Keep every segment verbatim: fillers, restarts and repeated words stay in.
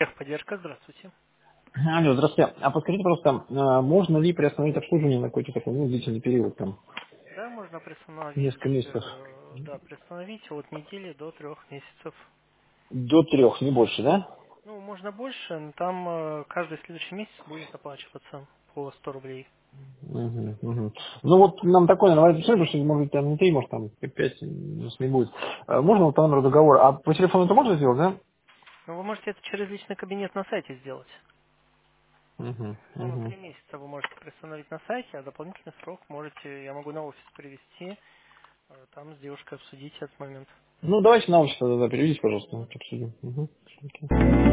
Техподдержка, здравствуйте. Алло, здравствуйте. А подскажите просто, а, можно ли приостановить обслуживание на какой-то такой ну, длительный период, там, Да, можно приостановить, несколько месяцев? э, да, приостановить от недели до трех месяцев. До трех, не больше, да? Ну, можно больше, но там э, каждый следующий месяц будет оплачиваться по сто рублей. Мгм, мгм. Ну вот нам такое, наверное, потому что может там не три, может там пять, может, не будет. А можно вот по номеру договора? А по телефону это можно сделать, да? Но вы можете это через личный кабинет на сайте сделать. Мгм, Ну, на мгм. три месяца вы можете приостановить на сайте, а дополнительный срок можете, я могу на офис привести, э, там с девушкой обсудить этот момент. Ну давайте на общество тогда переведите, пожалуйста, вот обсудим. Мгм. Окей.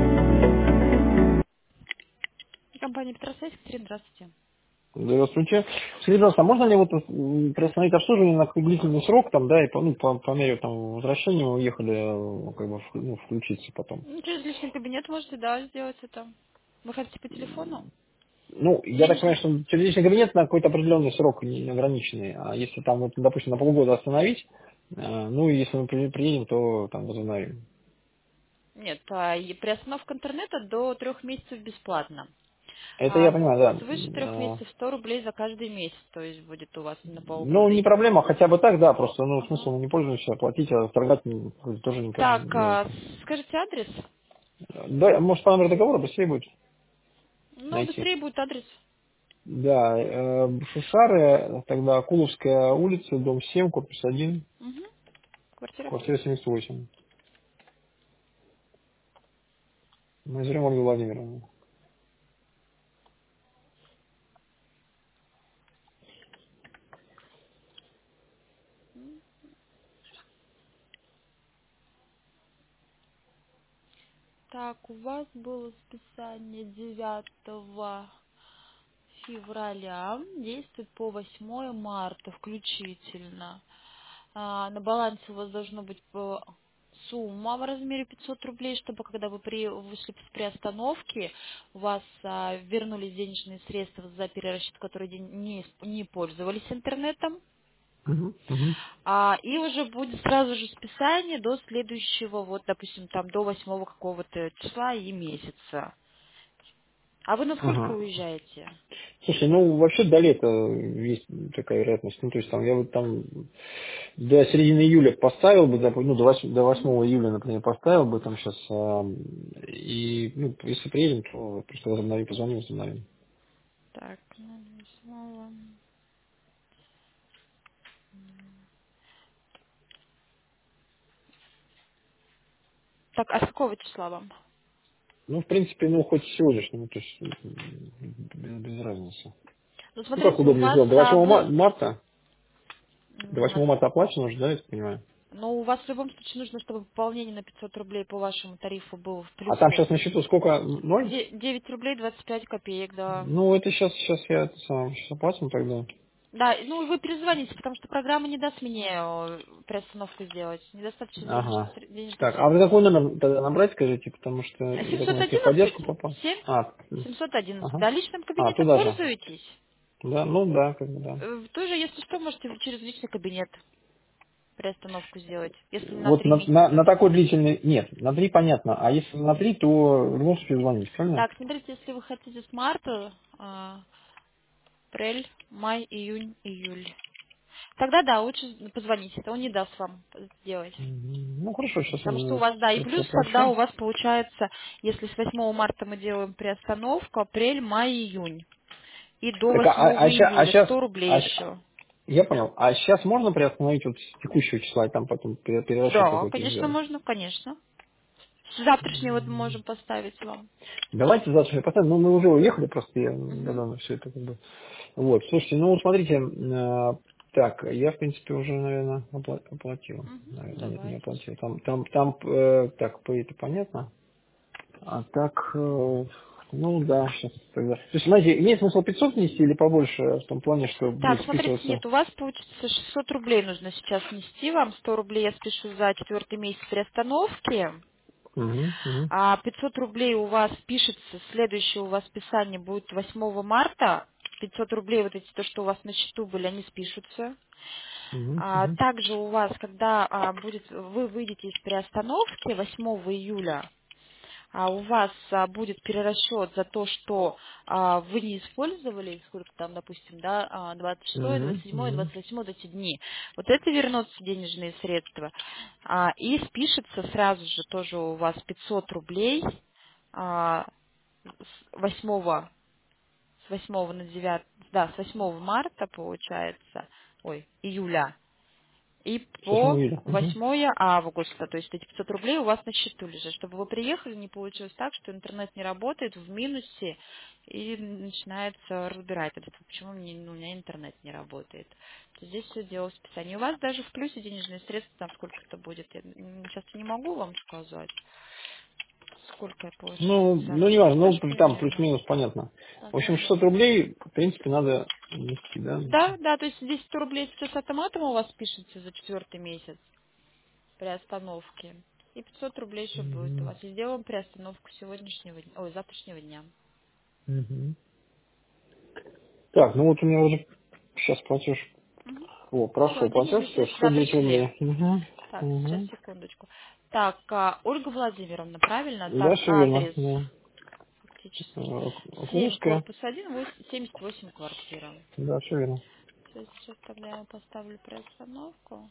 Компания Петросвязь, Екатерина, здравствуйте. Здравствуйте. Скажите, пожалуйста, а можно ли вот м, приостановить обслуживание на какой длительный срок, там, да, и по, ну, по, по мере там, возвращения мы уехали, э, как бы, в- ну, включиться потом? Ну, через личный кабинет можете, да, сделать это. Вы хотите по телефону? Ну, я так понимаю, Денежный? что сердечный кабинет на какой-то определенный срок не- неограниченный, а если там, вот, допустим, на полгода остановить, э, ну, и если мы при- приедем, то там возобновим. Нет, а и приостановка интернета до трех месяцев бесплатно. Это я А понимаю, свыше трех да. Э, месяцев сто рублей за каждый месяц, то есть будет у вас на Ну, полгода не идти. проблема, хотя бы так, да, просто, ну, Ага. смысл мы не пользуемся, платить, а торгать м, тоже не, Так, не а, это. скажите адрес? Да, может, по номеру договора быстрее будет Ну, найти. быстрее будет адрес. Да, э, Шушары, тогда Акуловская улица, дом семь, корпус один, Угу. Квартира. квартира семьдесят восемь. Мы зрим Ольга Владимировна. Так, у вас было списание девятого февраля, действует по восьмое марта включительно. А, на балансе у вас должно быть э, сумма в размере пятьсот рублей, чтобы когда вы при, вышли с приостановки, у вас а, вернулись денежные средства за перерасчет, которые день- не, исп- не пользовались интернетом. Мгм, мгм. А, и уже будет сразу же списание до следующего, вот, допустим, там до восьмого какого-то числа и месяца. А вы на сколько Ага. уезжаете? Слушай, ну вообще до лета есть такая вероятность. Ну, то есть там я вот там до середины июля поставил бы, доп- ну, до восьмого до Мгм. восьмого июля, например, поставил бы там сейчас. И ну, если приедем, то просто возобновим, позвоним, возобновим. Так, ну, восьмого. Так, а с какого числа вам? Ну, в принципе, ну, хоть сегодняшнему, то есть м, без, без разницы. Ну, Ну, как смотрите, у удобнее вас сделать? До а, восьмого ма- вы... марта? До м, восьмого марта оплачено уже, да, я так понимаю? Ну, у вас в любом случае нужно, чтобы пополнение на пятьсот рублей по вашему тарифу было в А там плюсе. сейчас на счету сколько? Ноль? Де- девять рублей двадцать пять копеек, да. Ну, это сейчас, сейчас я это сам, сейчас оплатим тогда. Да, ну вы перезвоните, потому что программа не даст мне э, приостановку сделать. Недостаточно денежных, Ага. сре- денежных Так, а вы средств. какой номер тогда набрать, скажите, потому что, я так семьсот понимаю, в одиннадцать техподдержку попал. семь А, м, семьсот одиннадцать. ага. Да, личным А, кабинетом туда же. пользуетесь? Да, ну да, как бы да. Э, Тоже, если что, можете через личный кабинет приостановку сделать, если на Вот три на, на, месяца. на такой длительный, нет, на три понятно, а если на три, то в любом случае звонить, правильно? Так, смотрите, если вы хотите с марта, а, апрель, май, июнь, июль. Тогда да, лучше позвоните, это он не даст вам сделать. Мгм. Ну хорошо, сейчас Потому что у я вас, да, и все плюс тогда оплачу. у вас получается, если с восьмого марта мы делаем приостановку, апрель, май, июнь. И до Так, а, восьмого а, ща- а июля сейчас, сто рублей а, щ- еще. я понял, а сейчас можно приостановить вот с текущего числа и там потом пере- перерасчет Да, какой-то конечно, сделать? можно, конечно. С завтрашнего мы можем поставить вам. Давайте завтра я поставим. Ну, мы уже уехали, просто я Угу. недавно все это как бы. Вот, слушайте, ну вот смотрите, э, так, я в принципе уже, наверное, опла- оплатил. Угу. Наверное, нет, не Давайте. оплатил. Там, там, там, э, так, по это понятно. А так, э, ну да, сейчас тогда. То есть, знаете, имеет смысл пятьсот внести или побольше, в том плане, что Так, будет смотрите, списываться? нет, у вас получится шестьсот рублей нужно сейчас нести вам. сто рублей я спешу за четвертый месяц приостановки. Угу, угу, А пятьсот рублей у вас пишется, следующее у вас списание будет восьмого марта. пятьсот рублей, вот эти, то, что у вас на счету были, они спишутся. угу, А угу, также у вас, когда а, будет, вы выйдете из приостановки восьмого июля, а у вас а, будет перерасчет за то, что а, вы не использовали, сколько там, допустим, да, а, двадцать шестое, двадцать Мгм, седьмое, мгм, двадцать восьмое, вот эти дни. Вот это вернутся денежные средства. А, и спишется сразу же тоже у вас пятьсот рублей а, с восьмого с восьмого на девятое, да, с восьмого марта, получается, ой, июля, и с восьмого по июля. Мгм. восьмое августа, то есть эти пятьсот рублей у вас на счету лежат, чтобы вы приехали, не получилось так, что интернет не работает, в минусе, и начинается разбирательство, почему мне, ну, у меня интернет не работает. То здесь все дело в списании. У вас даже в плюсе денежные средства, там сколько это будет, я м, сейчас не могу вам сказать, сколько Ну, получается. ну, не важно, Даже ну, там примерно. плюс-минус понятно. Так, В общем, надо. шестьсот рублей, в принципе, надо внести, да? Да, да, то есть здесь сто рублей сейчас автоматом у вас пишется за четвертый месяц при остановке. И пятьсот рублей еще будет у Мгм, вас. И сделаем приостановку сегодняшнего дня, ой, завтрашнего дня. мгм. Так, ну вот у меня уже сейчас платеж. О, Все, прошел платеж, денежные все, средства шестьсот да, девять пришли. рублей. Угу. Так, сейчас, Угу. секундочку. Так, а, Ольга Владимировна, правильно? Да, Так, все верно. адрес Да. фактически. Э, семь Курская. корпус один, восемь, семьдесят восемь квартира. Да, все верно. Сейчас, сейчас тогда я поставлю приостановку.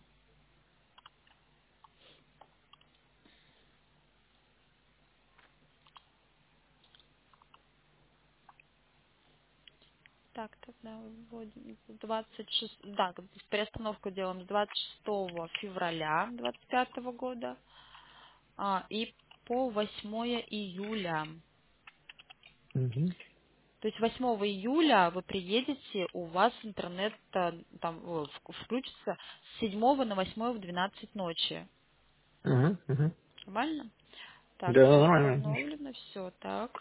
Так, тогда вводим двадцать шесть, да, как бы перестановку делаем с двадцать шестого февраля двадцать пятого года а, и по восьмое июля. Угу. То есть восьмого июля вы приедете, у вас интернет а, там о, в- включится с седьмого на восьмое в двенадцать ночи. Угу. Угу. Нормально? Так, Да, все нормально. установлено, все так.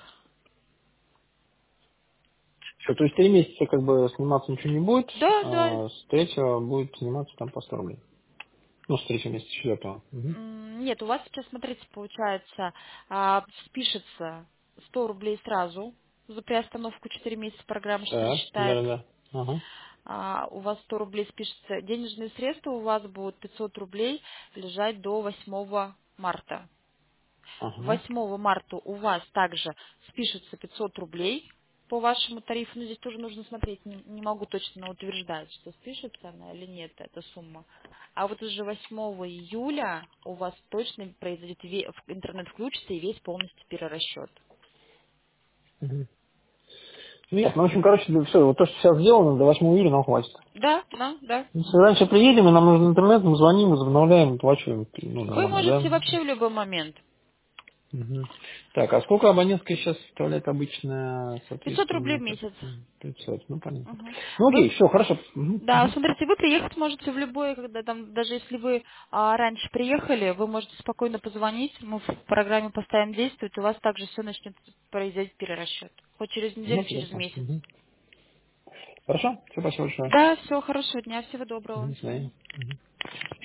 Все, то есть три месяца как бы сниматься ничего не будет, Да, да. а с третьего будет сниматься там по сто рублей. Ну, с третьего месяца, с четвертого. Угу. М, Нет, у вас сейчас, смотрите, получается, а, спишется сто рублей сразу за приостановку четыре месяца программа ж- не Так, да, считает. да, да. Ага. А, у вас сто рублей спишется. Денежные средства у вас будут пятьсот рублей лежать до восьмого марта. Ага. восьмого марта у вас также спишется пятьсот рублей по вашему тарифу. Но здесь тоже нужно смотреть, не, не могу точно утверждать, что спишется она или нет, эта сумма. А вот уже восьмого июля у вас точно произойдет, ве- в- интернет включится и весь полностью перерасчет. Угу. Нет, ну, в общем, короче, все, вот то, что сейчас сделано, до восьмого июля нам хватит. Да, да, да. Если раньше приедем, и нам нужен интернет, мы звоним, возобновляем, оплачиваем, ну, Вы нормально, можете да? вообще в любой момент. Мгм. Так, а сколько абонентская сейчас составляет обычно, пятьсот рублей соответственно, в так, месяц. пятьсот, ну, понятно. Мгм. Ну, Вы, окей, все, хорошо. Мгм, да, мгм. смотрите, вы приехать можете в любое, когда там, даже если вы а, раньше приехали, вы можете спокойно позвонить, мы в программе поставим действовать, у вас также все начнет произойти перерасчет. Хоть через Ну, неделю, через прекрасно. месяц. Мгм. Хорошо, все, спасибо большое. Да, все, хорошего дня, всего доброго, Мгм, до до свидания. свидания. Мгм.